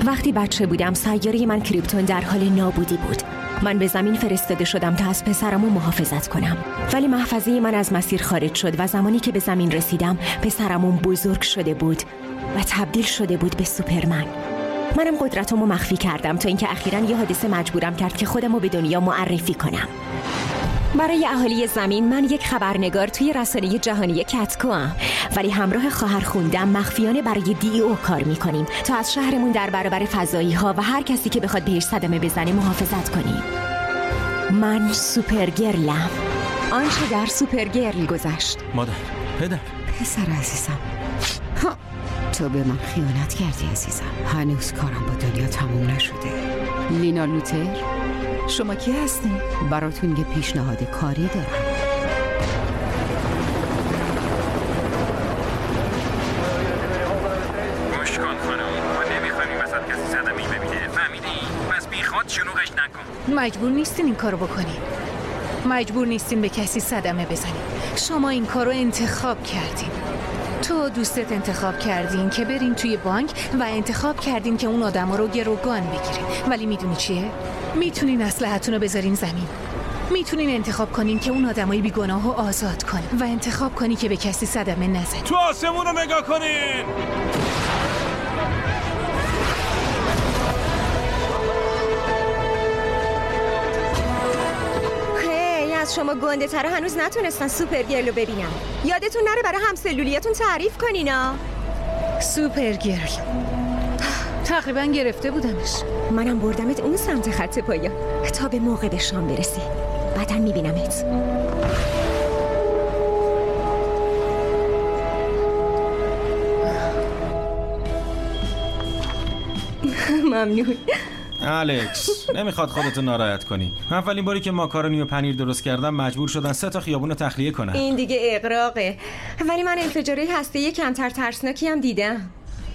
وقتی بچه بودم سیاره من کریپتون در حال نابودی بود. من به زمین فرستاده شدم تا از پسرمو محافظت کنم، ولی محفظه من از مسیر خارج شد و زمانی که به زمین رسیدم پسرمون بزرگ شده بود و تبدیل شده بود به سوپرمن. منم قدرتمو مخفی کردم تا اینکه اخیراً یه حادثه مجبورم کرد که خودمو به دنیا معرفی کنم. برای اهالی زمین من یک خبرنگار توی رسانه جهانی کتکوام، ولی همراه خواهر خوندم مخفیانه برای DEO کار میکنیم تا از شهرمون در برابر فضایی ها و هر کسی که بخواد بهش صدمه بزنه محافظت کنیم. من سوپرگرلم، آنچه در سوپرگرل گذشت. مادر، پدر، پسر عزیزم، تو به من خیانت کردی عزیزم. هنوز کارم با دنیا تموم نشده. لینا لوتر، شما کی هستین؟ براتون یه پیشنهاد کاری دارم. گوش کن خانم، ما نمیخوایم وسط کسی صدمه‌ای ببینه، فهمیدی؟ پس بیخود شلوغش نکن. مجبور نیستین این کارو بکنین. مجبور نیستین به کسی صدمه بزنین. شما این کارو انتخاب کردین. تو دوستت انتخاب کردین که برین توی بانک و انتخاب کردین که اون آدما رو گروگان بگیرین. ولی میدونی چیه؟ میتونین اسلحه‌تون رو بذارین زمین. میتونین انتخاب کنین که اون آدمای بیگناه رو آزاد کنین و انتخاب کنین که به کسی صدمه نزنین. تو آسمون رو نگاه کنین. از شما گنده تر هنوز نتونستن سوپرگرل رو ببینم. یادتون نره برای همسلولیاتون تعریف کنینا. سوپرگرل تقریبا گرفته بودمش. منم بردمت اون سمت خط پایان تا به موقع به شام برسی. بعداً میبینمت. ممنون. الکس، نمیخواد خودتو ناراحت کنی. اولین باری که ماکارونی و پنیر درست کردم مجبور شدن 3 تا خیابون رو تخلیه کنن. این دیگه اغراقه. ولی من انفجاره هسته‌ای کمتر ترسناکی هم دیدم.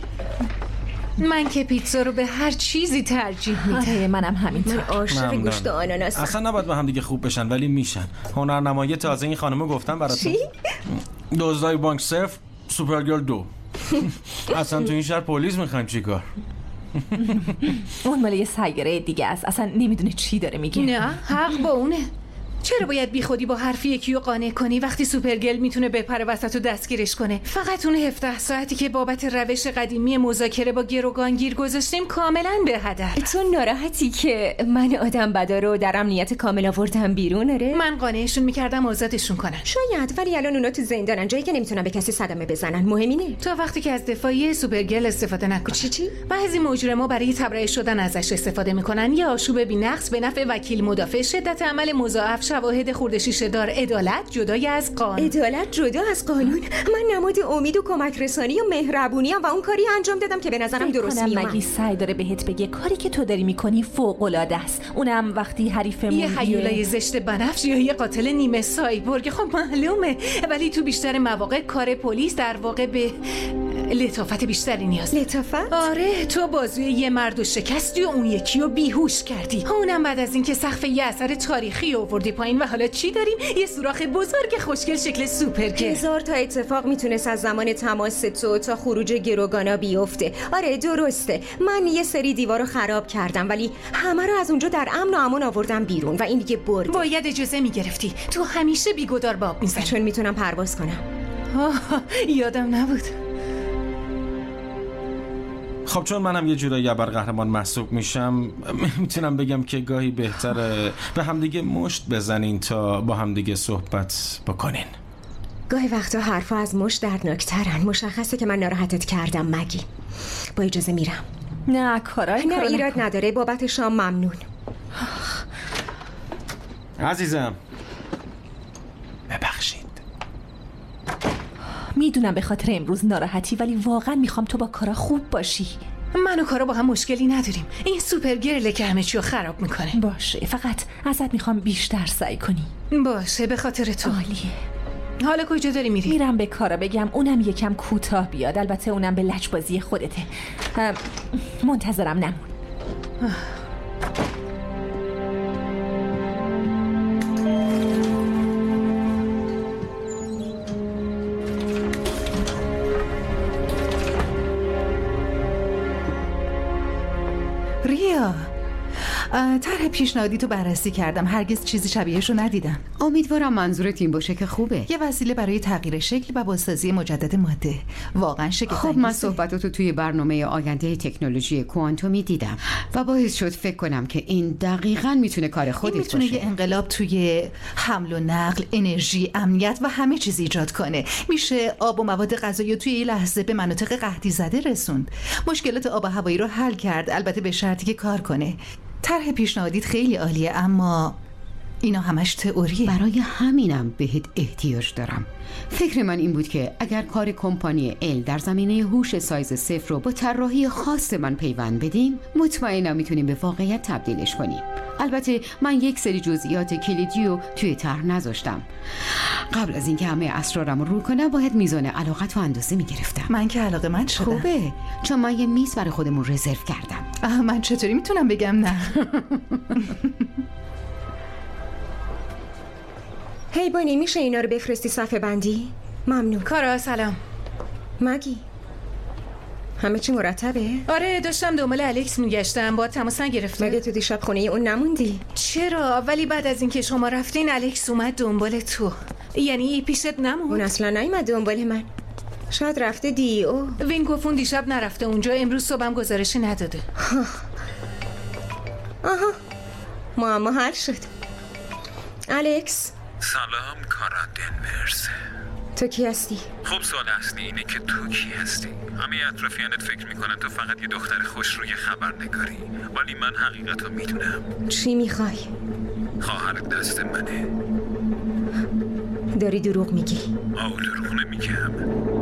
من که پیتزا رو به هر چیزی ترجیح میدم. منم همینطور. من عاشق گوشت و آناناسم. اصلا نباید با هم دیگه خوب بشن ولی میشن. هنرنمایی تازه این خانمو گفتم براتون. چی؟ دزدای بانک 0، سوپرگرل 2. اصلا تو این شهر پلیس میخوایم چیکار؟ اون مال یه سیاره دیگه است. اصلا نمیدونه چی داره میگه. نه، حق با اونه. چرا باید بی خودی با حرفی یکی رو قانع کنی وقتی سوپرگرل میتونه بپره وسط و دستگیرش کنه؟ فقط اون 17 ساعتی که بابت روش قدیمی مذاکره با گروگان گیر گذاشتیم کاملا به هدر. تو ناراحتی که من آدم بدا رو در امنیت کامل آوردم بیرون؟ آره من قانعشون میکردم آزادشون کنن. شاید، ولی الان اونا تو زندانن، جایی که نمیتونن به کسی صدمه بزنن. مهمینه تا وقتی که از دفاعی سوپرگرل استفاده نکنی. چی؟ بعضی مجرما برای تبرئه شدن ازش استفاده میکنن یا آشوب بی‌نقص به نفع وکیل مدافع، شدت عمل مضاعف، شواهد خورده شیشه دار، عدالت جدای از قانون. عدالت جدا از قانون؟ من نماد امید و کمک رسانی و مهربونی ام و اون کاری انجام دادم که به نظرم درست میومد. مگی سعی داره بهت بگه کاری که تو داری میکنی فوق العاده است، اونم وقتی حریفمون یه هیولای زشت بنفش یا یه قاتل نیمه سایبورگ. خب معلومه، ولی تو بیشتر مواقع کار پلیس در واقع به لطافت بیشتری نیاز. لطافت؟ آره، تو بازوی یه مردو شکستی و اون یکی رو بیهوش کردی. اونم بعد از اینکه سقف یه اثر تاریخی آوردی پایین و حالا چی داریم؟ یه سوراخ بزرگ خوشگل شکل سوپرگرل. 1000 تا اتفاق میتونست از زمان تماس تو تا خروج گروگانا بیفته. آره درسته، من یه سری دیوارو خراب کردم ولی همه رو از اونجا در امن و امان آوردم بیرون و این دیگه برد. باید اجازه میگرفتی. تو همیشه بیگدار باب میزنی. چون میتونم پرواز کنم. یادم نبود. خب چون منم یه جورایی ابرقهرمان محسوب میشم، میتونم بگم که گاهی بهتره به همدیگه مشت بزنین تا با همدیگه صحبت بکنین. گاهی وقتا حرفا از مشت دردناکترن. مشخصه که من ناراحتت کردم مگی. با اجازه میرم. نه کارای نه ایراد نداره، بابت شام ممنون. عزیزم ببخشید. میدونم به خاطر امروز ناراحتی، ولی واقعا میخوام تو با کارا خوب باشی. من و کارا با هم مشکلی نداریم. این سوپرگرل که همه چیو خراب میکنه. باشه، فقط ازت میخوام بیشتر سعی کنی. باشه، به خاطر تو. عالیه. حالا کجا داری میری؟ میرم به کارا بگم اونم یکم کوتاه بیاد. البته اونم به لجبازی خودته. منتظرم نمون. ریا، طرح پیشنهادی تو بررسی کردم، هرگز چیزی شبیهشو ندیدم. امیدوارم منظورت این باشه که خوبه. یه وسیله برای تغییر شکل و بازسازی مجدد ماده. واقعا شگفت‌انگیزه. خب من صحبتاتو توی برنامه آینده تکنولوژی کوانتومی دیدم و باعث شد فکر کنم که این دقیقاً میتونه کار خودت باشه. میتونه یه انقلاب توی حمل و نقل، انرژی، امنیت و همه چیز ایجاد کنه. میشه آب و مواد غذایی توی یه لحظه به مناطق قحطی زده رسوند. مشکلات آب و هوایی رو حل کرد، البته به شرطی که کار کنه. طرح پیشنهادیت خیلی عالیه، اما اینا همش تئوریه. برای همینم بهت احتیاج دارم. فکر من این بود که اگر کار کمپانی ال در زمینه هوش سایز 0 رو با طراحی خاص من پیوند بدیم، مطمئنم میتونیم به واقعیت تبدیلش کنیم. البته من یک سری جزئیات کلیدی رو توی طرح نذاشتم. قبل از اینکه همه اسرارم رو کنم باید میزان علاقت رو اندازه میگرفتم. من که علاقه‌مند شدم. خوبه، چون من یه میز برای خودمون رزرو کردم. من چطوری میتونم بگم نه؟ هی بانی، میشه اینا رو بفرستی صفحه بندی؟ ممنون. کارا سلام. مگی همه چی مرتبه؟ آره، داشتم دنبال الکس میگشتم، با تماس نگرفته. مگه تو دیشب خونه اون نموندی؟ چرا؟ ولی بعد از اینکه شما رفتین الکس اومد دنبال تو. یعنی پیشت نموند؟ اون اصلا نیومد دنبال من. شاید رفته دیو. وین گفت دیشب نرفته اونجا، امروز صبحم گزارشی نداده. آها، معما حل شد. الکس. سلام کارا دنورز. تو کی هستی؟ خب سوال اصلی اینه که تو کی هستی؟ همه اطرافیانت فکر میکنن تو فقط یه دختر خوش روی خبرنگاری، ولی من حقیقت رو میدونم. چی میخوای؟ خواهرت دست منه. داری دروغ میگی؟ دروغ نمیگم.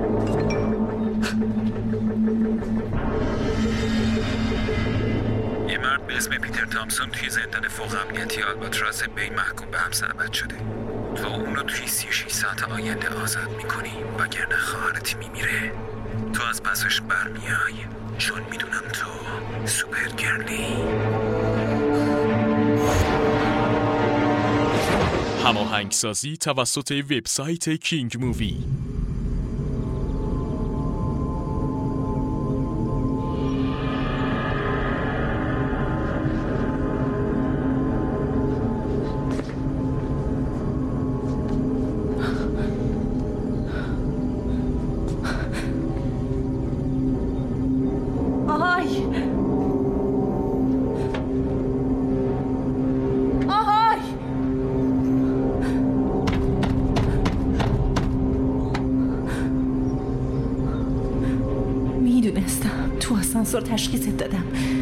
یه مرد به اسم پیتر تامسون توی زندان فوق امنیتی آلباتراس بی محکوم به حبس ابد شده. تو اونو توی 36 ساعت آینده آزاد میکنی، وگرنه خواهرت میمیره. تو از پسش برمیای، چون میدونم تو سوپر گرلی. هماهنگسازی توسط وبسایت کینگ مووی. آسانسور تشخیصت دادم.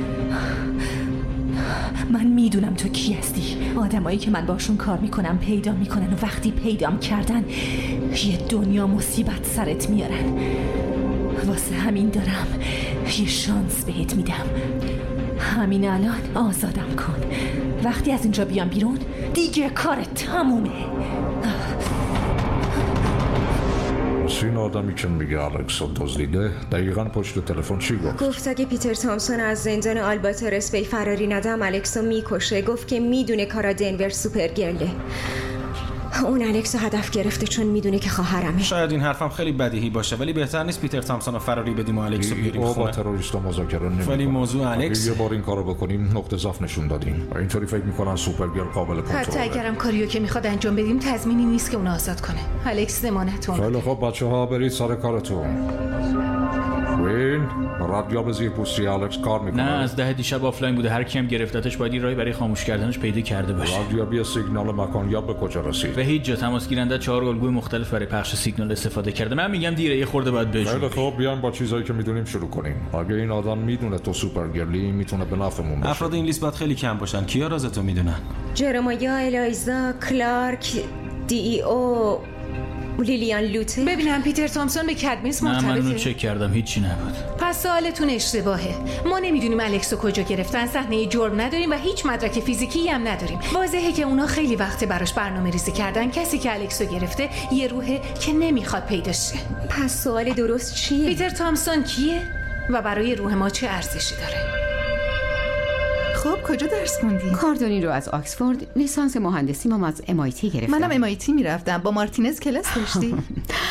من میدونم تو کی هستی. آدمایی که من باشون کار میکنم پیدا میکنن و وقتی پیدام کردن یه دنیا مصیبت سرت میارن. واسه همین دارم یه شانس بهت میدم. همین الان آزادم کن. وقتی از اینجا بیام بیرون دیگه کارت تمومه. این آدمی که میگه الکس رو دزدیده دقیقاً پشت تلفن چی گفت؟ گفت اگه پیتر تامسون از زندان آلباتراس بی فراری ندم الکس رو میکشه. گفت که میدونه کارا دنور سوپرگرله. اون الکس رو هدف گرفته چون میدونه که خواهرمه. شاید این حرفم خیلی بدیهی باشه، ولی بهتر نیست پیتر تامسون رو فراری بدیم و الکس رو بیاریم خونه. با تروریستا مذاکره نمی‌کنیم. ولی موضوع الکس، یه بار این کارو بکنیم نقطه ضعف نشون دادیم و اینطوری فکر میکنن سوپرگرل قابل کنترله. حتی اگرم کاریو که میخواد انجام بدیم تضمینی نیست که اون آزاد کنه. الکس ضمانتون. خیلی خب بچه‌ها برید سر کارتون. وین رادیو زیر پوستی الکس کار میکنه. نه، از 10 دیشب آفلاین بوده. هر کیم گرفتتش باید راهی برای خاموش کردنش پیدا کرده باشه. رادیو سیگنال مکانیاب به کجا رسید؟ به هیچ جا. تماس گیرنده 4 الگوی مختلف برای پخش سیگنال استفاده کرده. من میگم دیره یه خورده باید بجوشیم. خیلی خب بیایم با چیزایی که میدونیم شروع کنیم. اگه این آدم میدونه تو سوپرگرلی میتونه به نفعمون باشه. افراد این لیست باید خیلی کم باشن. کیا رازتو میدونن؟ جرمایا، الایزا، کلارک، دی او، لیلیان لوته. ببینم پیتر تامسون به کدمیس مرتبطه؟ نه، من اونو چک کردم، هیچی نبود. پس سوالتون اشتباهه. ما نمیدونیم الکس رو کجا گرفتن، صحنه جرم نداریم و هیچ مدرک فیزیکی هم نداریم. واضحه که اونا خیلی وقت براش برنامه‌ریزی کردن. کسی که الکس رو گرفته یه روحه که نمیخواد پیداش شه. پس سوال درست چیه؟ پیتر تامسون کیه و برای روح ما چه ارزشی داره؟ خب کجا درس خوندی؟ کاردانی رو از آکسفورد، لیسانس مهندسی هم از MIT گرفتم. منم MIT میرفتم. با مارتینز کلاس داشتی؟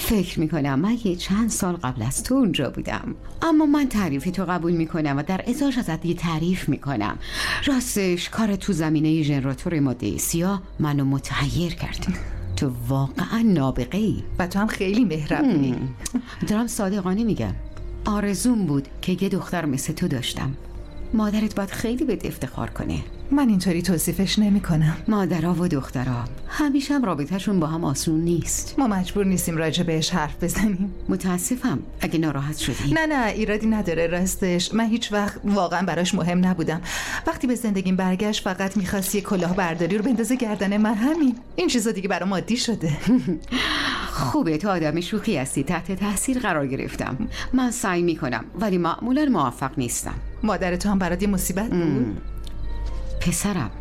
فکر میکنم من یه چند سال قبل از تو اونجا بودم، اما من تعریف تو قبول میکنم و در ازاش ازت یه تعریف میکنم. راستش کار تو زمینه ژنراتور ماده سیاه منو متحیر کرد. تو واقعا نابغه ای و تو هم خیلی مهربونی. دارم صادقانه میگم. آرزوم بود که یه دختر مثل تو داشتم. مادرت باید خیلی بهت افتخار کنه. من اینطوری توصیفش نمی کنم. مادرها و دخترها همیشه هم رابطهشون با هم آسون نیست. ما مجبور نیستیم راجع بهش حرف بزنیم. متاسفم اگه ناراحت شدی. نه ایرادی نداره. راستش من هیچ وقت واقعا براش مهم نبودم. وقتی به زندگیم برگشت فقط میخواست یه کلاه برداری رو بندازه گردن من، همین. این چیزا دیگه برام عادی شده. خوبه تو آدم شوخی هستی. تحت تاثیر قرار گرفتم. من سعی میکنم ولی معمولا موفق نیستم. مادر تو هم برات یه مصیبت بود؟ پسرم،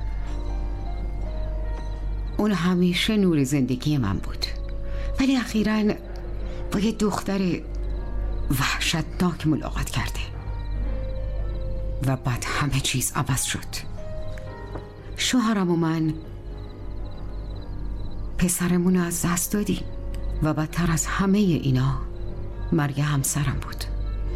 اون همیشه نور زندگی من بود، ولی اخیراً با یه دختر وحشتناک ملاقات کرده و بعد همه چیز عوض شد. شوهرم و من پسرمون رو از دست دادیم و بدتر از همه اینا مرگ همسرم بود.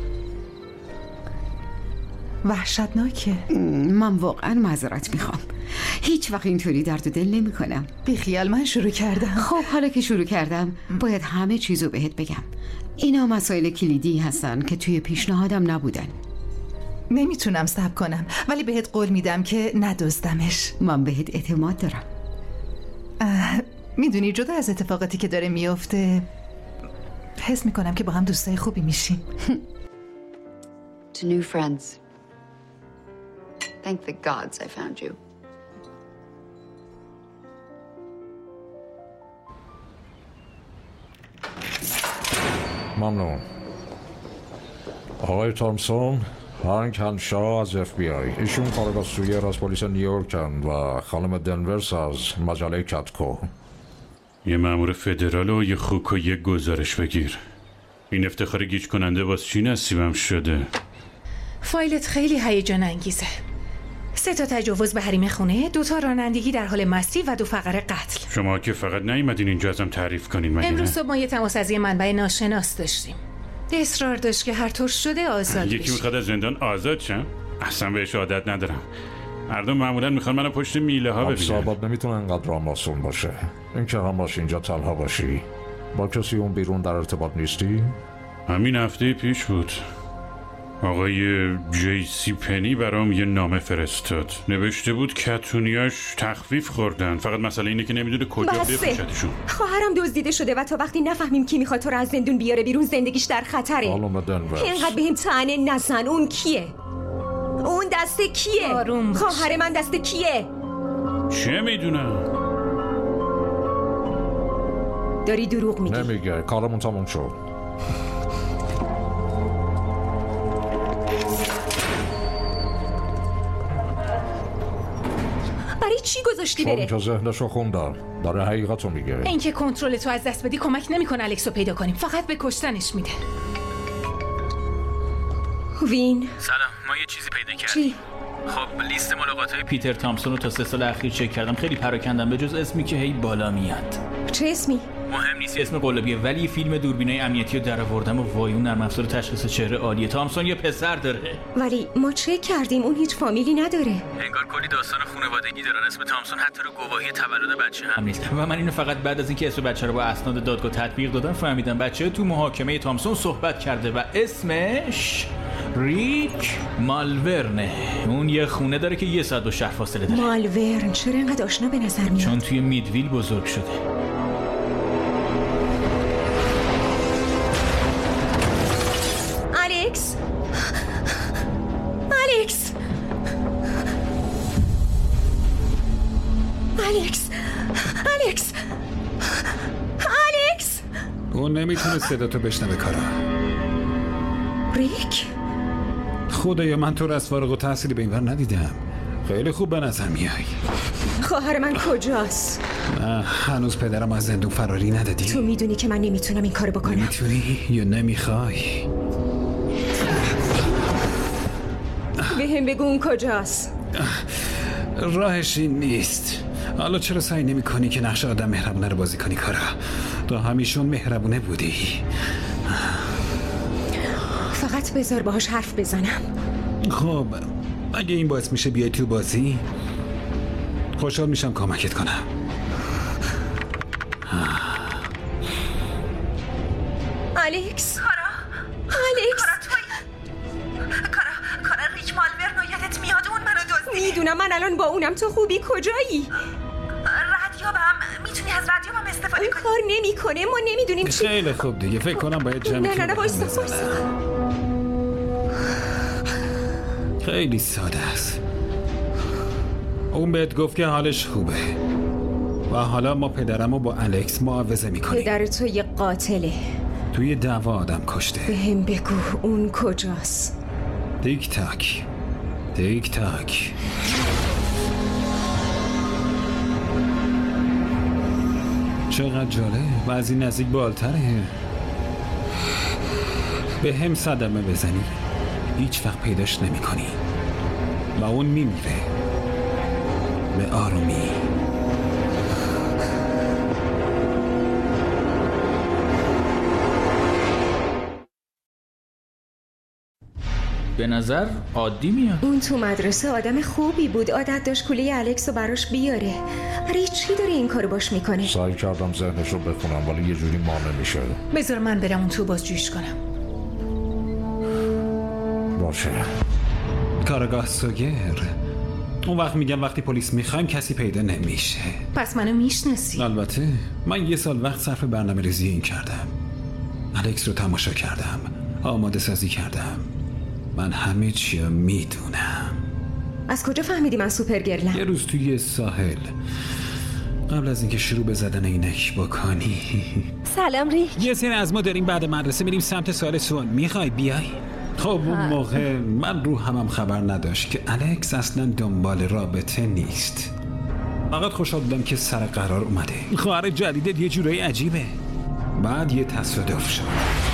وحشتناکه. من واقعا معذرت میخوام. هیچ وقت اینطوری درد و دل نمی کنم. بیخیال، من شروع کردم. خب حالا که شروع کردم باید همه چیزو بهت بگم. اینا مسائل کلیدی هستن که توی پیشنهادم نبودن. نمیتونم صبر کنم، ولی بهت قول میدم که ندزدمش. من بهت اعتماد دارم. میدونی جدا از اتفاقاتی که داره میفته حس میکنم که با هم دوستای خوبی میشیم. To new friends. Thank the gods I found you. ممنون. آقای تامسون، هانک هنشا از FBI. ایشون کارگاه از پلیس نیویورکن و خانم دنورس از مجله کتکو. یه مأمور فدرال و یه خوک و یه گزارش بگیر. این افتخار گیج کننده باز چی نصیبم شده؟ فایلت خیلی هیجان انگیزه. 3 تجاوز به حریم خونه، 2 رانندگی در حال مستی و 2 فقره قتل. شما که فقط نیومدین اینجا ازم تعریف کنین مگه؟ امروز صبح ما یه تماس از یه منبع ناشناس داشتیم. اصرار داشت که هر طور شده آزاد بشه. یکی میخواد از زندان آزاد شم؟ اصلا بهش عادت ندارم. مردم معمولا میخوان منو پشت میله ها ببینن. ثابت نمیتونه انقدر آسون باشه. این که هم باشه اینجا تنها باشی. با کسی اون بیرون در ارتباط نیستی؟ همین هفته پیش بود. آقای JC پنی برام یه نامه فرستاد. نوشته بود کتونیاش تخفیف خوردن، فقط مسئله اینه که نمیدونه کجا بفروشتشون. خواهرم دزدیده شده و تا وقتی نفهمیم کی میخواد تو رو از زندون بیاره بیرون زندگیش در خطره. اینقدر بهم طعنه نزن. اون کیه؟ اون دست کیه؟ خواهر من دست کیه؟ چه میدونم؟ داری دروغ میگی. نمیگه، کارمون تموم شد. برای چی گذاشتی بره؟ چون که ذهنشو خوندم. داره حقیقتو میگه. این که کنترل تو از دست بدی کمک نمیکنه الکسو پیدا کنیم، فقط به کشتنش میده. وین سلام، ما یه چیزی پیدا کردیم. چی؟ خب لیست ملاقات‌های پیتر تامسون رو تا 3 سال اخیر چک کردم. خیلی پراکندم به جز اسمی که هی بالا میاد. چه اسمی؟ مهم نیست اسم قلابیه، ولی فیلم دوربینای امنیتی رو درآوردم و وایون نرم افزار تشخیص چهره عالیه. تامسون یه پسر داره. ولی ما چک کردیم اون هیچ فامیلی نداره. انگار کلی داستان خانوادگی دارن. اسم تامسون حتی رو گواهی تولد بچه هم نیست. و من اینو فقط بعد از اینکه اسم بچه رو با اسناد دادگاه تطبیق دادم فهمیدم بچه تو محاکمه تامسون صحبت کرده و اسمش ریک مالورنه. اون یه خونه داره که 1 ساعت با شهر فاصله داره. مالورن چرا اینقدر آشنا به نظر میاد؟ چون توی میدویل بزرگ شده. الکس اون نمیتونه صداتو بشنوه کارا. ریک؟ خدایا من تو رو از فارغ التحصیلی به اینور ندیدم. خیلی خوب به نظر میای. خواهر من کجاست؟ هنوز پدرم از زندون فراری ندادی. تو میدونی که من نمیتونم این کارو بکنم. نمیتونی یا نمیخوای؟ بهم بگو اون کجاست. راهش این نیست. حالا چرا سعی نمی کنی که نقش آدم مهربونه رو بازی کنی کارا؟ تو همیشون مهربونه بودی. فقط بذار باهاش حرف بزنم. خب اگه این باعث میشه بیای تو بازی، خوشحال میشم کمکت کنم. الکس. الکس. کارا ریچ مالور یادت میاد اون منو دزدید. میدونم، من الان با اونم. تو خوبی؟ کجایی؟ رادیوم، میتونی از رادیوم استفاده کنی؟ کار نمیکنه، ما نمیدونیم چی. خیلی خوب دیگه، فکر کنم باید جمع نه وایستا. خیلی ساده است. اون بهت گفت که حالش خوبه و حالا ما پدرمو با الکس معاوضه میکنیم. پدر تو یه قاتله. توی دعوا آدم کشته. بهم بگو اون کجاست؟ تیک تاک تیک تاک. چقدر جالب و از این نزدیک بالتره. به هم صدمه بزنی هیچ وقت پیداش نمی کنی و اون میمیره به آرومی. به نظر عادی میاد. اون تو مدرسه آدم خوبی بود، عادت داشت کوله الکس رو براش بیاره. آره چی داره این کارو باش میکنه؟ سعی کردم ذهنش رو بخونم ولی یه جوری مانع میشه. بذار من برم اون تو بازجوییش کنم. باشه. کارگاه سوگر. اون وقت میگم وقتی پلیس میخوایم کسی پیدا نمیشه. پس منو میشناسی؟ البته من 1 سال وقت صرف برنامه ریزی این کردم. الکس رو تماشا کردم، آماده سازی کردم. من همه چی رو میدونم. از کجا فهمیدی من سوپرگرلم؟ یه روز توی ساحل قبل از اینکه شروع به زدن عینک بکنی. سلام ریک. یه سری از ما داریم بعد مدرسه میریم سمت ساحل سوان. میخوای بیای؟ خب اون موقع من رو همم خبر نداشت که الکس اصلا دنبال رابطه نیست. فقط خوشحال بودم که سر قرار اومده. خواهر جدیدت یه جورایی عجیبه. بعد یه تصادف شد.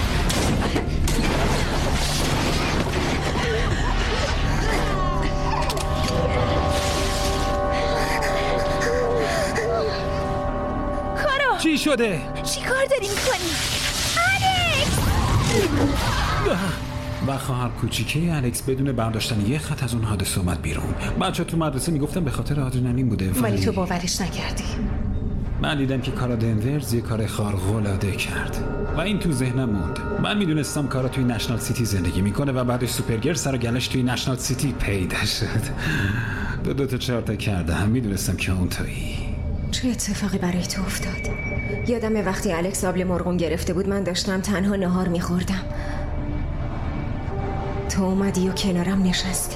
چی شده؟ چی کار داری میکنی؟ الکس! و خواهر کوچیکه الکس بدون برداشتن یه خط از اون حادثه اومد بیرون. بچه تو مدرسه میگفتن به خاطر آدرنالین بوده ولی تو باورش نکردی. من دیدم که کارا دنورز یه کار خارق‌العاده کرد و این تو ذهنم موند. من میدونستم کارا توی نشنال سیتی زندگی میکنه و بعدش سوپرگر سر و گلش توی نشنال سیتی پیدا شد. 2 تا 4 تا کردم. میدونستم که اون تویی. چه اتفاقی برای تو افتاد؟ یادم وقتی الکس آبل مرغوم گرفته بود من داشتم تنها نهار میخوردم. تو اومدی و کنارم نشستی.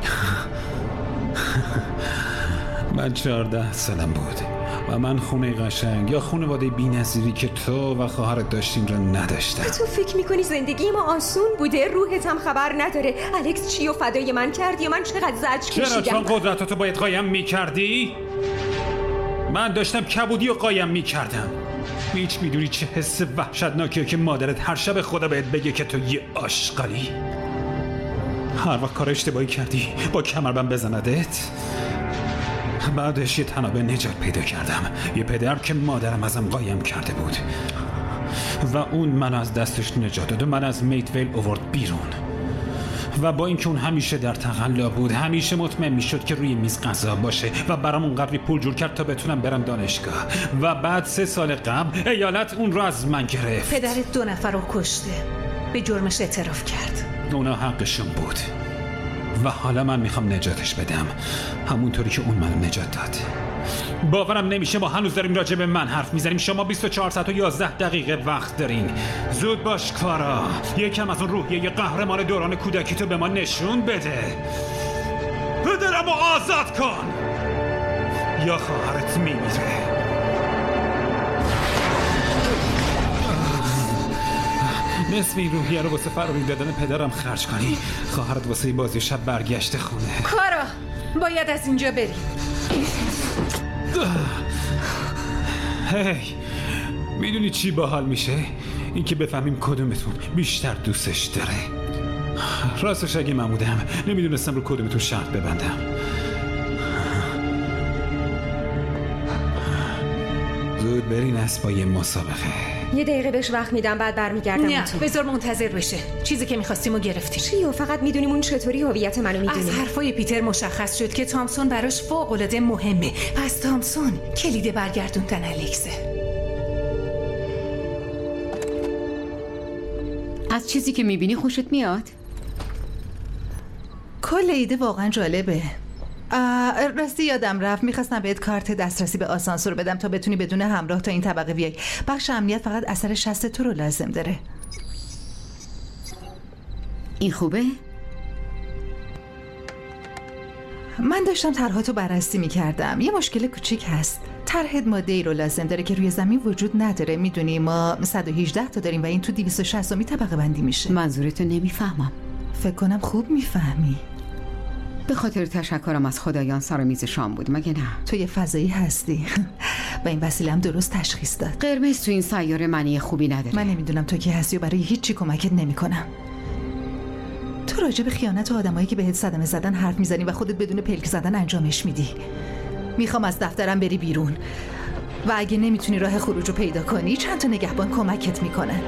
من 14 سالم بود و من خونه قشنگ یا خانواده بی‌نظیری که تو و خواهرت داشتیم رو نداشتم. تو فکر میکنی زندگی ما آسون بوده؟ روحت هم خبر نداره الکس چی و فدای من کردی و من چقدر زجر کشیدم. چرا؟ چون قدرتاتو باید قایم میکردی؟ من داشتم کبودی و قایم میکردم. هیچ میدونی چه حس وحشتناکیه که مادرت هر شب خدا بهت بگه که تو یه آشغالی. هر وقت کار اشتباهی کردی با کمربند بزندت. بعدش یه تنابه نجات پیدا کردم. یه پدر که مادرم ازم قایم کرده بود و اون من از دستش نجات داد و من از میتویل آورد بیرون. و با اینکه اون همیشه در تقلا بود، همیشه مطمئن میشد که روی میز غذا باشه و برام اونقدری پول جور کرد تا بتونم برم دانشگاه. و بعد 3 سال قبل ایالت اون رو از من گرفت. پدرت 2 نفر رو کشته، به جرمش اعتراف کرد. اونا حقشون بود و حالا من میخوام نجاتش بدم همونطوری که اون منو نجات داد. باورم نمیشه ما هنوز داریم راجع به من حرف میزنیم. شما 24 ساعت و 11 دقیقه وقت دارین. زود باش کارا، یکم از اون روحیه قهرمان دوران کودکی تو به ما نشون بده. پدرمو آزاد کن یا خواهرت میمیره. نصف این روحیه رو واسه فراری دادن پدرم خرج کنی. خواهرت واسه بازی شب برگشته خونه. کارا باید از اینجا بریم. هی میدونی چی باحال میشه؟ این که بفهمیم کدومتون بیشتر دوستش داره. راستش اگه من بودم نمیدونستم رو کدومتون شرط ببندم. زود برین اسبای مسابقه. یه دقیقه بهش وقت میدم بعد برمیگردم. نه بذار منتظر بشه. چیزی که می‌خواستیم و گرفتیم. چیو؟ فقط میدونیم اون چطوری هویت منو میدونه. از حرفای پیتر مشخص شد که تامسون براش فوق‌العاده مهمه. پس تامسون کلید برگردوندن الکسه. از چیزی که میبینی خوشت میاد؟ کل ایده واقعا جالبه. راستی یادم رفت، میخواستم بهت کارت دسترسی به آسانسور بدم تا بتونی بدون همراه تا این طبقه بیای. بخش امنیت فقط اثر شست تو رو لازم داره. این خوبه؟ من داشتم طرحاتو بررسی میکردم. یه مشکل کوچیک هست. طرحت ماده‌ای رو لازم داره که روی زمین وجود نداره. میدونی ما 118 تا داریم و این تو 260 طبقه بندی میشه. منظورتو نمیفهمم. فکر کنم خوب میفهمی. به خاطر تشکرم از خدایان سر میز شام بود مگه نه؟ تو یه فضایی هستی و این وسیله هم درست تشخیص داد. قرمز تو این سیاره معنی خوبی نداره. من نمیدونم تو کی هستی و برای هیچی کمکت نمیکنم. تو راجع به خیانت و آدمایی که بهت صدمه زدن حرف میزنی و خودت بدون پلک زدن انجامش میدی. میخوام از دفترم بری بیرون و اگه نمیتونی راه خروج رو پیدا کنی چند تا نگهبان کمکت میکنن.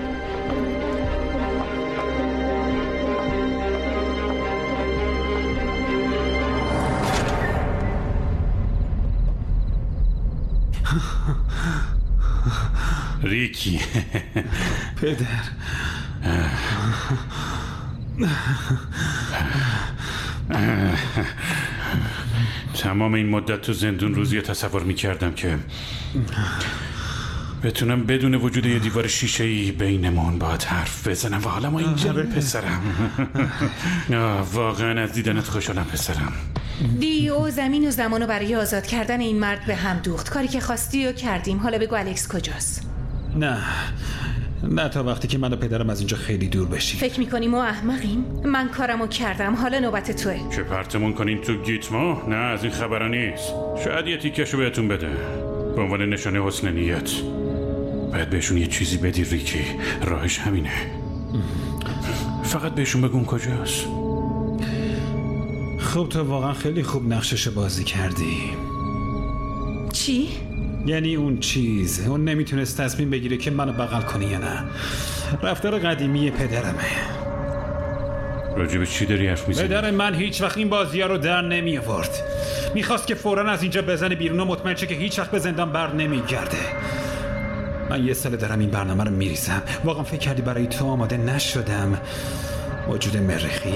ریکی پدر تمام این مدت تو زندون روزی تصور میکردم که بتونم بدون وجود یه دیوار شیشه‌ای بینمون باهات حرف بزنم و حالا ما اینجا پسرم. واقعا از دیدنت خوشحالم پسرم. دیو زمین و زمانو برای آزاد کردن این مرد به هم دوخت. کاری که خواستی و کردیم. حالا بگو الکس کجاست؟ نه تا وقتی که من و پدرم از اینجا خیلی دور بشیم. فکر میکنی ما احمقیم؟ من کارمو کردم، حالا نوبت توه. چه پرتمون کنین تو گیتمو؟ نه از این خبرا نیست. شاید یه تیکشو بهتون بده به عنوان نشانه حسن نیت. باید بهشون یه چیزی بدی ریکی. راهش همینه. فقط بهشون بگون کجاست. خب تو واقعا خیلی خوب نقششو بازی کردی. چی؟ یعنی اون چیز، اون نمیتونست تصمیم بگیره که منو بغل کنی یا نه. رفتار قدیمی پدرمه. راجب چی داری حرف میزنی؟ پدر من هیچ وقت این بازی‌ها رو در نمی آورد. میخواست که فوراً از اینجا بزنه بیرون و مطمئن شه که هیچ وقت به زندان بر نمیگرده. من یه سال دارم این برنامه رو میریزم. واقعا فکر کردی برای تو آماده نشدم؟ موجود مریخی؟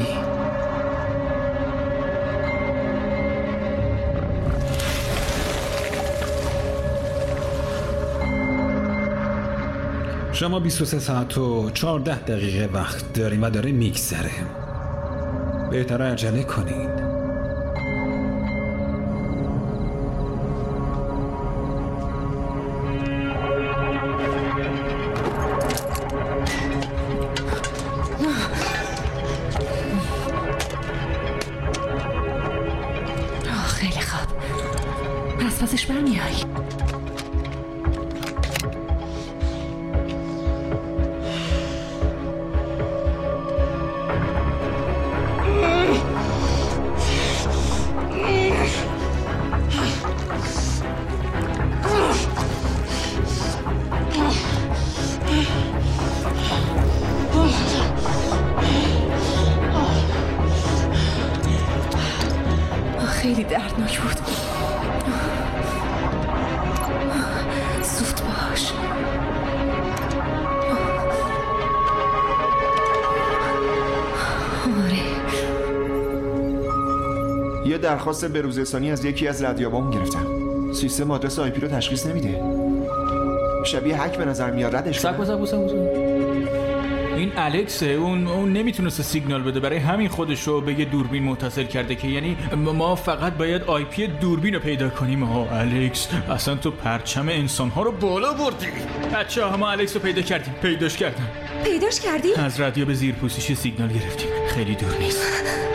شما 23 ساعت و 14 دقیقه وقت داریم و داره میگذره. بهتره عجله کنین. خیلی خوب. پس واسش برمیای. خیلی دردناک بود. زود باش. یه درخواست بروزرسانی از یکی از ردیابامون گرفتم. سیستم آدرس آی پی رو تشخیص نمیده. شبیه هک به نظر میاد. ردش کنم. این الکسه، اون نمیتونست سیگنال بده، برای همین خودشو به یه دوربین متصل کرده که یعنی ما فقط باید آی پی دوربین رو پیدا کنیم. الکس اصلا تو پرچم انسان‌ها رو بالا بردی. بچه‌ها ما الکس رو پیداش کردم. پیداش کردی؟ از رادیو به زیر پوستیش سیگنال گرفتیم. خیلی دور نیست.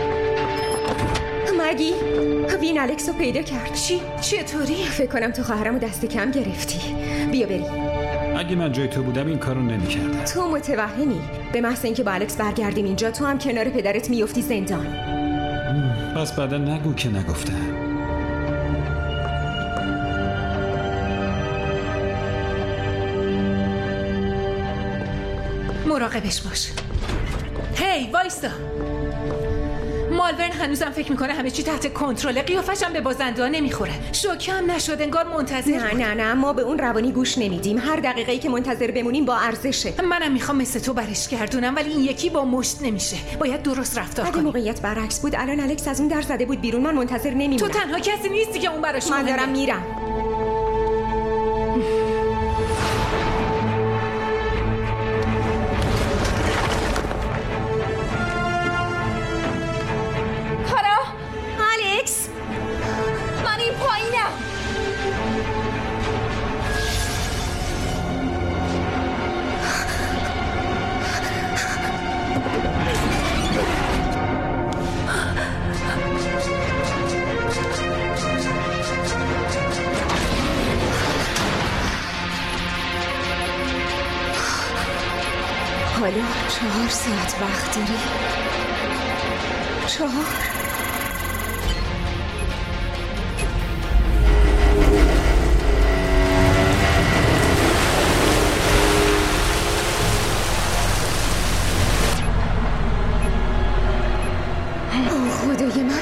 مگی وین الکس رو پیدا کرد. چطوری؟ فکر کنم تو خواهرمو دست کم گرفتی. بیا بریم. اگه من جای تو بودم این کارو نمی‌کردم. تو متوهمی. به محض اینکه با الکس برگردیم اینجا تو هم کنار پدرت میافتی زندان. پس بعدا نگو که نگفتم. مراقبش باش. هی وایستا. مالورن هنوزم فکر میکنه همه چی تحت کنترل. قیافش هم به بازنده ها نمیخوره. شوکه هم نشد، انگار منتظر بود. نه ما به اون روانی گوش نمیدیم. هر دقیقه‌ای که منتظر بمونیم با ارزشه. منم میخوام مثل تو برش گردونم، ولی این یکی با مشت نمیشه. باید درست رفتار کنی. اگه موقعیت برعکس بود الان الکس از اون در زده بود بیرون. من منتظر نمیمونم. تو تنها کسی نیستی که اون براش من دارم میرم. حالا 4 ساعت وقت داری. 4. خدای من.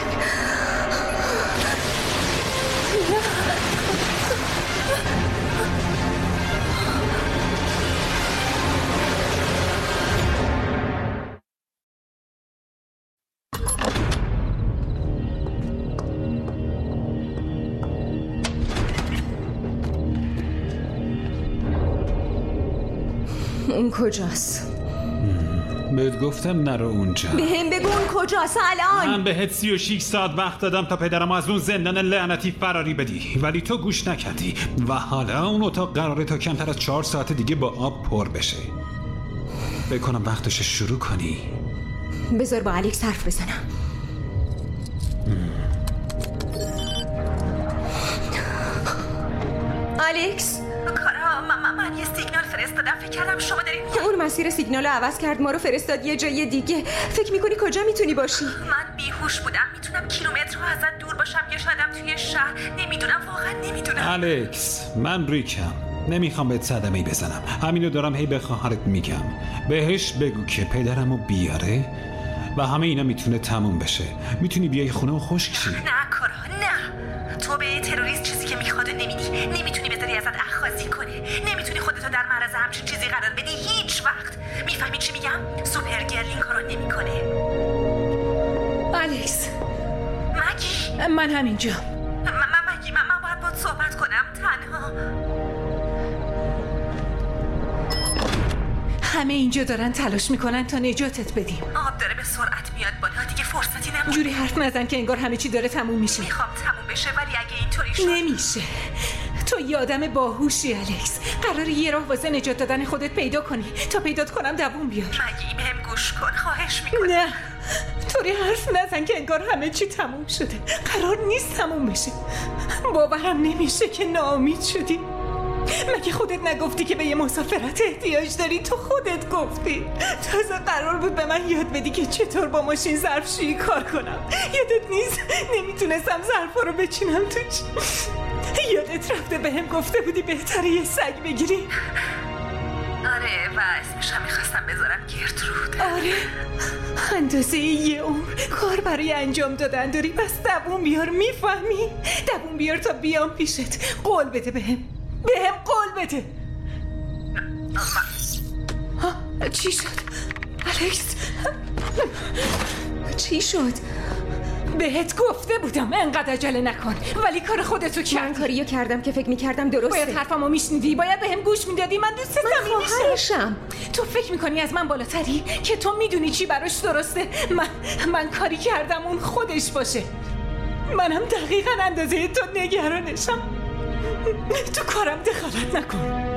اون کجاست؟ بهت گفتم نرو اونجا. بهم بگو اون کجاست الان؟ من بهت 36 ساعت وقت دادم تا پدرم از اون زندان لعنتی فراری بدی، ولی تو گوش نکردی و حالا اون اتاق قراره تا کمتر از 4 ساعت دیگه با آب پر بشه. بکنم وقتش شروع کنی. بذار با الکس حرف بزنم. الکس من یه سیگنال فرستادم، فکر کردم شما دارین. اون مسیر سیگنال رو عوض کرد، ما رو فرستاد یه جای دیگه. فکر میکنی کجا میتونی باشی؟ من بیهوش بودم، میتونم کیلومترها ازت دور باشم یا شایدم توی شهر. نمیدونم، واقعا نمیدونم. الکس من ریکم، نمیخوام بهت صدمه‌ای بزنم. همینو دارم هی به خواهرت میگم. بهش بگو که پدرمو بیاره و همه اینا میتونه تموم بشه. میتونی بیای خونه و خشک شی. نه کارا، نه. تو به تروریست چیزی که میخواد نمیدی. نمیتونی بذاری ازت اخاذی کنه. نمیتونی خودتو در معرض همچین چیزی قرار بدی هیچ وقت. میفهمی چی میگم؟ سوپرگرل این کارو نمیکنه. الکس. مگی؟ من همینجا. من باید باید صحبت کنم تنها. همه اینجا دارن تلاش میکنن تا نجاتت بدیم. آب داره به سرعت میاد بالا، دیگه فرصتی نمونده. جوری حرف نزن که انگار همه چی داره تموم میشه. میخوام تموم بشه، ولی اگه اینطوری شد نمیشه. تو یه آدم باهوشی الکس. قراره یه راه واسه نجات دادن خودت پیدا کنی. تا پیدات کنم دووم بیار. مگی بهم گوش کن، خواهش میکنم. نه طوری حرف نزن که انگار همه چی تموم شده. قرار نیست تموم بشه. باورم نمیشه که ناامید شدی. مگه خودت نگفتی که به یه مسافرت احتیاج داری؟ تو خودت گفتی. تازه قرار بود به من یاد بدی که چطور با ماشین ظرفشویی کار کنم. یادت نیست نمیتونستم ظرفا رو بچینم توش؟ یادت رفته بهم گفته بودی بهتره یه سگ بگیری؟ آره و اسمش هم میخواستم بذارم گرترود. آره اندازه یه عمر کار برای انجام دادن داری، پس دووم بیار. میفهمی؟ دووم بیار تا بیام پیشت. قول بده بهم قول بده. چی شد؟ الکس چی شد؟ بهت گفته بودم انقدر عجله نکن، ولی کار خودتو کردی. من کاریو کردم که فکر میکردم درسته. باید حرفمو میشنیدی، باید بهم گوش میدادی. من دوست دارم. من خواهرشم. تو فکر میکنی از من بالاتری که تو میدونی چی براش درسته؟ من کاری کردم اون خودش باشه. منم دقیقاً اندازه تو نگرانشم. تو کارم دخالت نکن.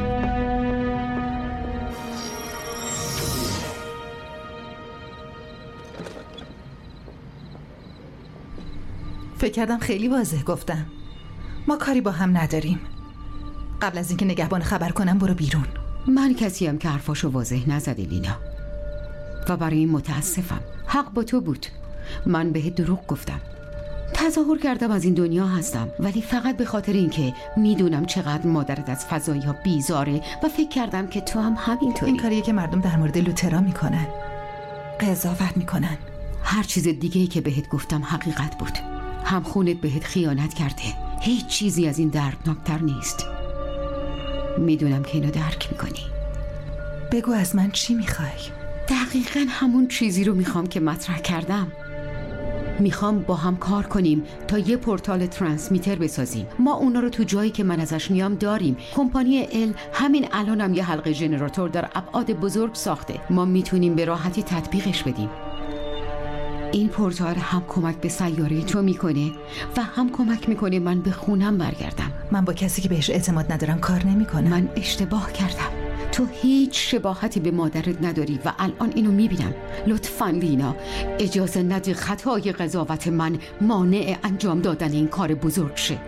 فکر کردم خیلی واضح گفتم. ما کاری با هم نداریم. قبل از اینکه نگهبان خبر کنم برو بیرون. من کسیم که حرفاشو واضح نزده لینا و برای این متاسفم. حق با تو بود. من بهت دروغ گفتم. تظاهر کردم از این دنیا هستم، ولی فقط به خاطر اینکه میدونم چقدر مادرت از فضایی ها بیزاره و فکر کردم که تو هم همینطوری. این کاریه که مردم در مورد لوترا میکنن، قضاوت میکنن. هر چیز دیگه‌ای که بهت گفتم حقیقت بود. هم خونت بهت خیانت کرده. هیچ چیزی از این دردناکتر نیست. میدونم که اینو درک میکنی. بگو از من چی میخوای؟ دقیقاً همون چیزی رو میخوام که مطرح کردم. میخوام با هم کار کنیم تا یه پورتال ترانسمیتر بسازیم. ما اونا رو تو جایی که من ازش میام داریم. کمپانی ال همین الانم یه حلقه ژنراتور در ابعاد بزرگ ساخته. ما میتونیم به راحتی تطبیقش بدیم. این پورتال هم کمک به سیاره تو میکنه و هم کمک میکنه من به خونم برگردم. من با کسی که بهش اعتماد ندارم کار نمیکنم. من اشتباه کردم. تو هیچ شباهتی به مادرت نداری و الان اینو میبینم. لطفاً لینا اجازه ندی خطای قضاوت من مانع انجام دادن این کار بزرگ شه.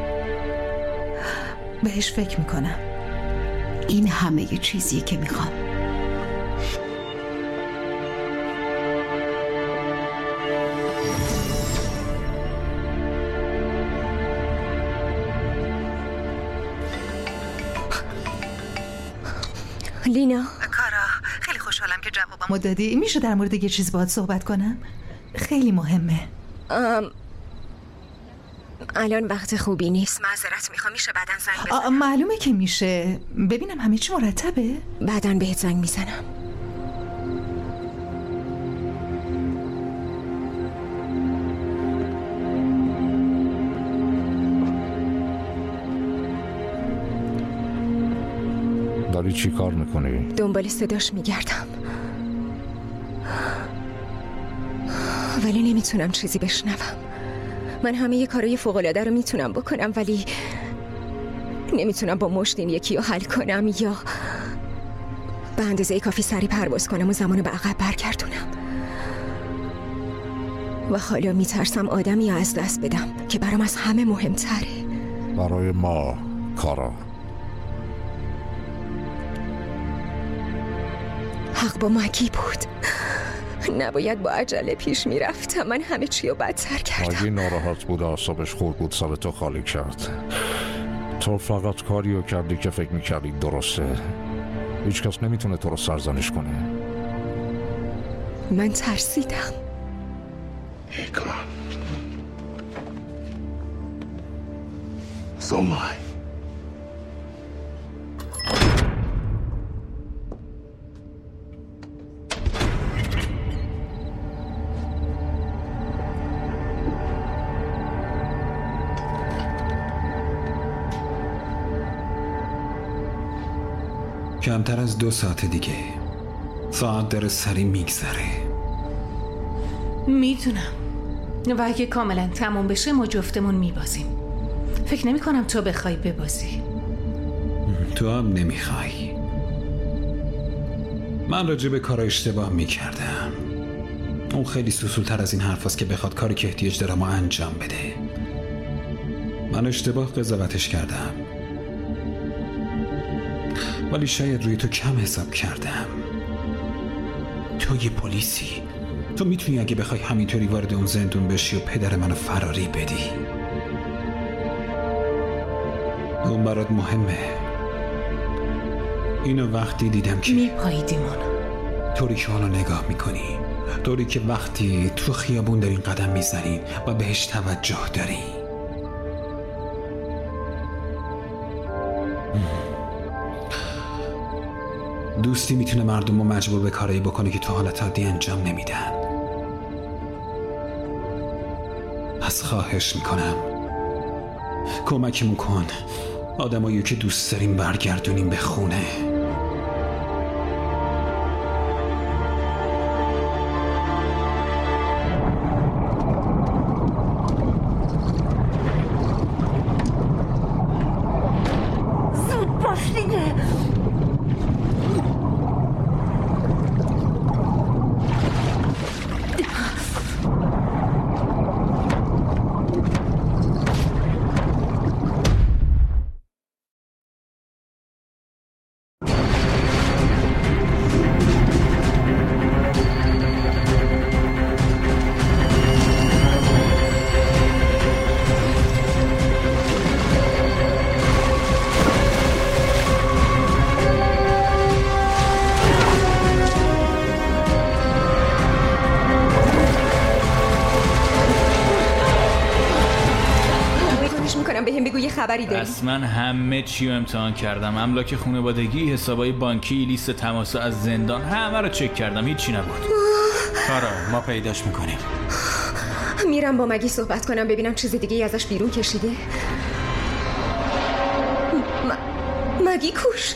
بهش فکر میکنم. این همه یه چیزیه که میخوام. لینا. کارا خیلی خوشحالم که جوابمو دادی. میشه در مورد یه چیز باهات صحبت کنم؟ خیلی مهمه. الان وقت خوبی نیست. معذرت میخوام. میشه بعداً زنگ بزنم؟ معلومه که میشه. ببینم همه چی مرتبه؟ بعداً بهت زنگ میزنم. داری چی کار میکنی؟ دنبال صداش میگردم ولی نمیتونم چیزی بشنوم. من همه ی کارهای فوق‌العاده رو میتونم بکنم ولی نمیتونم با مشت این یکی رو حل کنم یا به اندازه کافی سریع پرواز کنم و زمانو به عقب برگردونم. و حالا میترسم آدمی از دست بدم که برام از همه مهمتره. برای ما کارا. حق با مگی بود. نباید با عجله پیش میرفتم. من همه چی رو بدتر کردم. مگی ناراحت بود، اعصابش خورد بود، سر تو خالی کرد. تو فقط کاریو کردی که فکر میکردی درسته. هیچ کس نمیتونه تو رو سرزنش کنه. من ترسیدم. Hey, come on. So am I. کمتر از 2 ساعت دیگه ساعت داره سریع میگذره. میدونم و اگه کاملا تموم بشه ما جفتمون میبازیم. فکر نمی کنم تو بخوای ببازی. تو هم نمیخوای. من راجع به کار اشتباه میکردم. اون خیلی سوسولتر از این حرف هست که بخواد کاری که احتیاج داره ما انجام بده. من اشتباه قضاوتش کردم ولی شاید روی تو کم حساب کردم. تو یه پلیسی. تو میتونی اگه بخوای همینطوری وارد اون زندون بشی و پدر منو فراری بدی. اون برات مهمه. اینو وقتی دیدم که میپاییدیمون. طوری که حالا نگاه میکنی، طوری که وقتی تو خیابون دارین قدم میزنین و بهش توجه داری. دوستی میتونه مردم رو مجبور به کارایی بکنه که تو حالت عادی انجام نمیدن. پس خواهش میکنم کمکمون کن. آدمایی که دوست داریم برگردونیم به خونه. زود باش دیگه. خبری داری؟ رسما همه چی رو امتحان کردم. املاک خانوادگی، حسابای بانکی، لیست تماس از زندان، همه رو چک کردم، هیچی نبود. کارا ما پیداش میکنیم. میرم با مگی صحبت کنم ببینم چیز دیگه ای ازش بیرون کشیده. مگی کوش.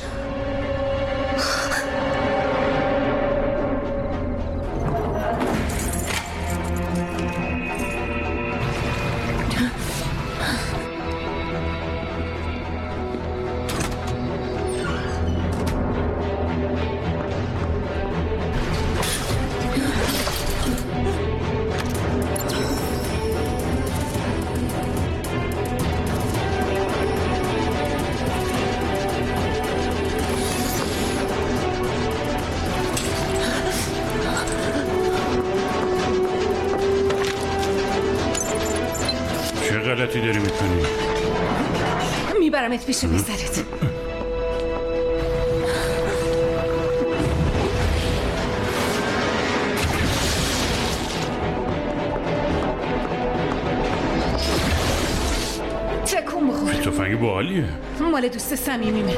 غلطی داری میکنی؟ میبرمت پیش پسرت. تکون بخور. تفنگ باحالیه. مال دوست صمیمیمه.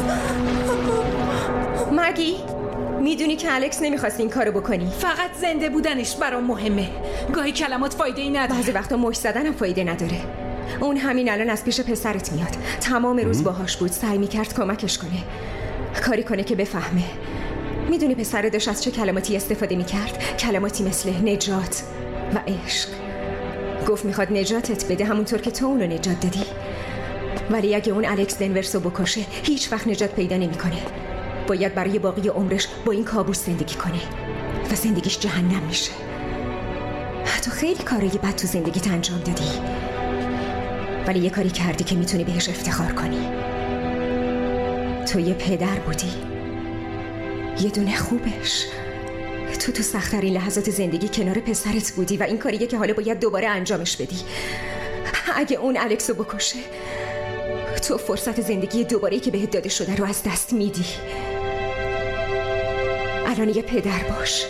مگی میدونی که الکس نمیخواست این کارو بکنی. فقط زنده بودنش برام مهمه. گاهی کلمات فایده ای نداره. بعضی وقتا مشت زدن هم فایده نداره. اون همین الان از پیش پسرت میاد. تمام روز باهاش بود، سعی میکرد کمکش کنه، کاری کنه که بفهمه. میدونی پسر داشت از چه کلماتی استفاده میکرد؟ کلماتی مثل نجات و عشق. گفت میخواد نجاتت بده همونطور که تو اونو نجات دادی. ولی اگه اون الکس دنورسو بکشه هیچ وقت نجات پیدا نمیکنه. باید برای باقی عمرش با این کابوس زندگی کنه و زندگیش جهنم میشه. تو خیلی کارای بد تو زندگیت انجام دادی، ولی یه کاری کردی که میتونی بهش افتخار کنی. تو یه پدر بودی، یه دونه خوبش. تو سخت‌ترین لحظات زندگی کنار پسرت بودی و این کاریه که حالا باید دوباره انجامش بدی. اگه اون الکسو بکشه تو فرصت زندگی دوباره‌ای که بهت داده شده رو از دست میدی. الان یه پدر باش.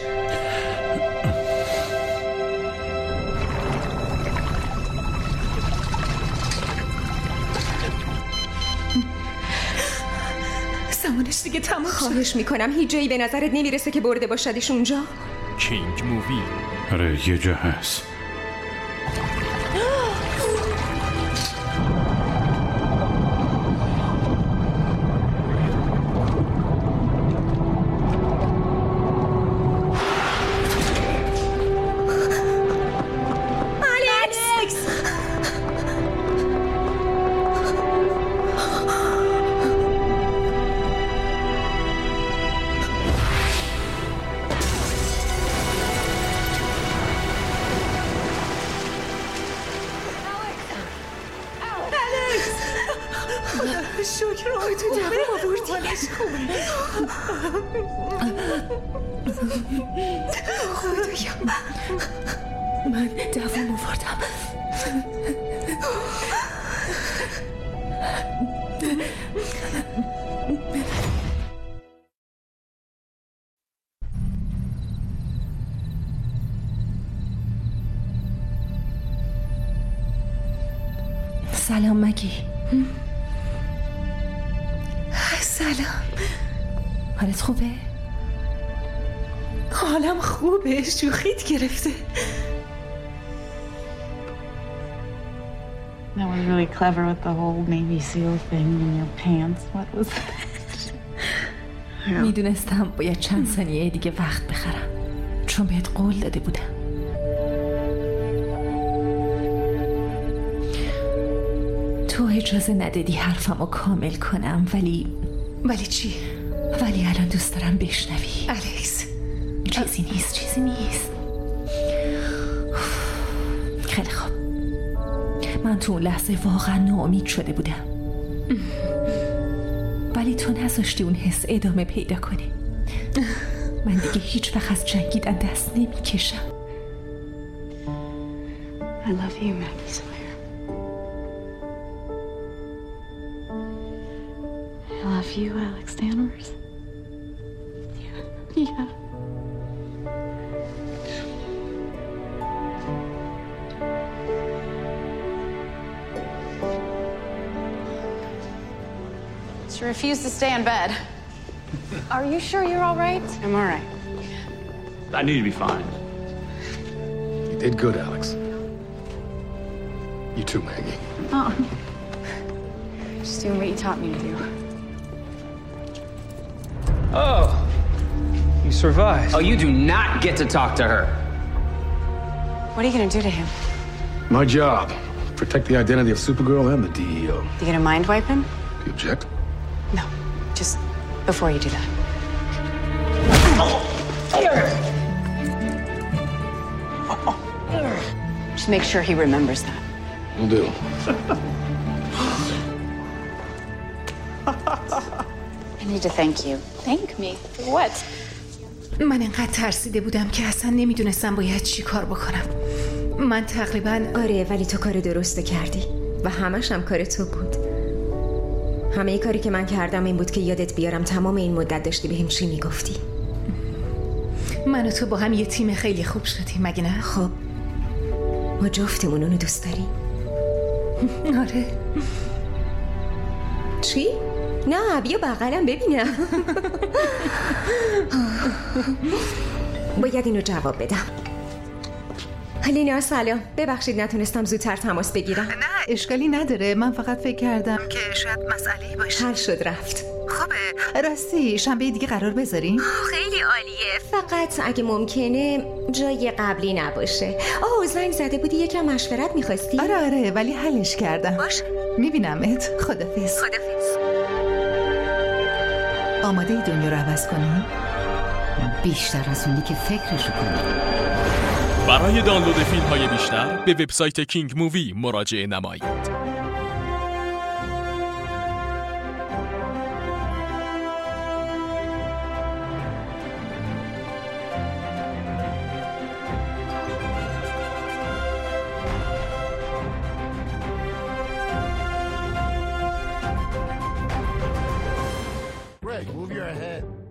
زمانش دیگه تمام شد. خواهش میکنم هیچ جایی به نظرت نمیرسه که برده باشدش اونجا؟ کینگ مووی. آره یه جا هست. شکر آی تو جمعه آوردی. خدایا من دوام آوردم. سلام مگی. سلام. حالت خوبه؟ حالم خوبه. شوخیت گرفته. That was really clever with the whole Navy SEAL thing in your pants. What was that? میدونستم باید چند ثانیه دیگه وقت بخرم چون بهت قول داده بودم. تو اجازه ندادی حرفمو کامل کنم. ولی چی؟ ولی الان دوست دارم بشنوی. الکس چیزی نیست. خیلی خوب. من تو اون لحظه واقعا ناامید شده بودم، ولی تو نذاشتی اون حس ادامه پیدا کنه. من دیگه هیچ وقت از جنگیدن دست نمیکشم. I love you, Maggie Sawyer. I love you, Alex Danvers. Yeah. She refused to stay in bed. Are you sure you're all right? I'm all right. I knew you'd be fine. You did good, Alex. You too, Maggie. Oh. Just doing what you taught me to do. Oh, you survived. Oh, you do not get to talk to her. What are you gonna do to him? My job. Protect the identity of Supergirl and the DEO. You gonna mind wipe him? Do you object? No. Just before you do that. Just make sure he remembers that. Will do. I need to thank you. Thank me? For what? من انقدر ترسیده بودم که اصلا نمیدونستم باید چی کار بکنم. من تقریبا آره، ولی تو کار درست کردی و همش هم کار تو بود. همه کاری که من کردم این بود که یادت بیارم تمام این مدت داشتی بهم چی میگفتی. من و تو با هم یه تیم خیلی خوب شدیم، مگه نه؟ خب ما جفتمون اونو دوست داریم. آره. چی؟ نه بیا بغلم ببینم. باید اینو جواب بدم. لینا سلام، ببخشید نتونستم زودتر تماس بگیرم. نه اشکالی نداره، من فقط فکر کردم که شاید مسئله‌ای باشه. حل شد رفت. خوبه. راستی شنبه دیگه قرار بذاریم؟ خیلی عالیه، فقط اگه ممکنه جای قبلی نباشه. زنگ زده بودی یکم مشورت می‌خواستی؟ آره ولی حلش کردم. باشه میبینمت. خدافظ. آماده ای دنیا رو عوض کنی؟ بیشتر از اونی که فکرشو کنی. برای دانلود فیلم‌های بیشتر به وبسایت کینگ مووی مراجعه نمایید. Greg, move your head.